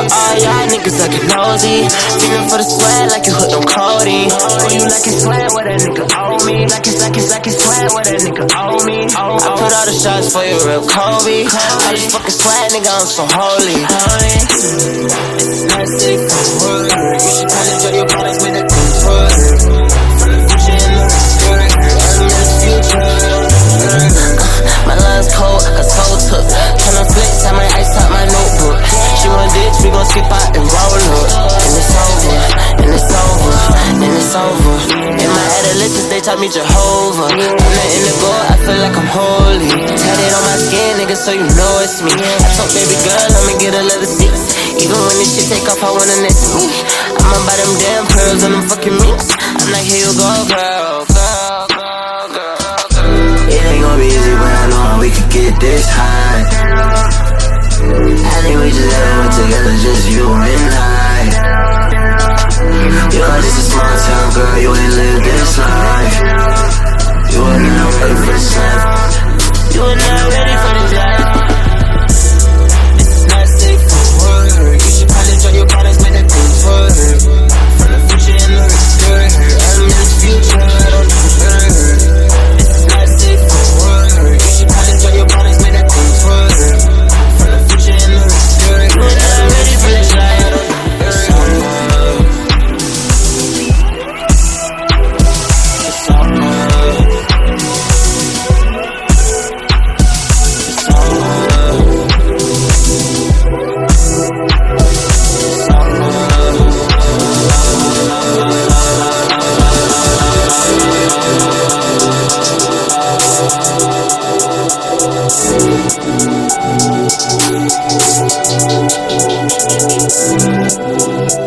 All y'all niggas looking nosy. Feeling for the sweat like you hooked on codeine. Oh, you like it sweat what that nigga owe me. Like it sweat what that nigga owe me. I put all the shots for you, real Kobe. I just fucking sweat, nigga, I'm so holy. It's not safe for work. You should probably enjoy your products with that thing's work. From the future in the skirt, early in the future. My line's cold, I soul took. Tryna flex, I might ice out my notebook. She want ditch, we gon' skip out and roll up. And it's over, and it's over, and it's over. In my adolescence, they taught me Jehovah. I'm not in the gold, I feel like I'm holy. Tatted on my skin, nigga, so you know it's me. I told baby girl, I'ma get a leather seat. Even when this shit take off, I wanna next me. I'ma buy them damn pearls and them fucking minks. I'm like, here you go, girl, girl, girl, girl, girl. It ain't gon' be easy, but I know how we could get this high. I think we just had it together, just you and I. You are just a small town girl, you ain't lived this life. You are not ready for this life. You are not ready for this life. This is not safe for work. You should probably enjoy your products, make that thing's work. From the future in the skirt, early in the future, I don't deserve. This is not safe for work. You should probably enjoy your products, make that thing's work. From the future in the skirt, you are not ready for this life. It's